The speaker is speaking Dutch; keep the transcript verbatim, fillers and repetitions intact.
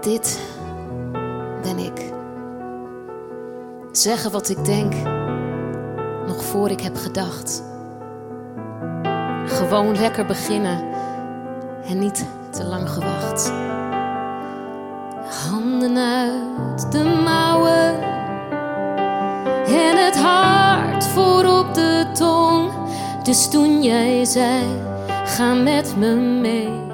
Dit ben ik. Zeggen wat ik denk, nog voor ik heb gedacht. Gewoon lekker beginnen en niet te lang gewacht. Handen uit de mouwen en het hart voor op de tong. Dus toen jij zei, ga met me mee,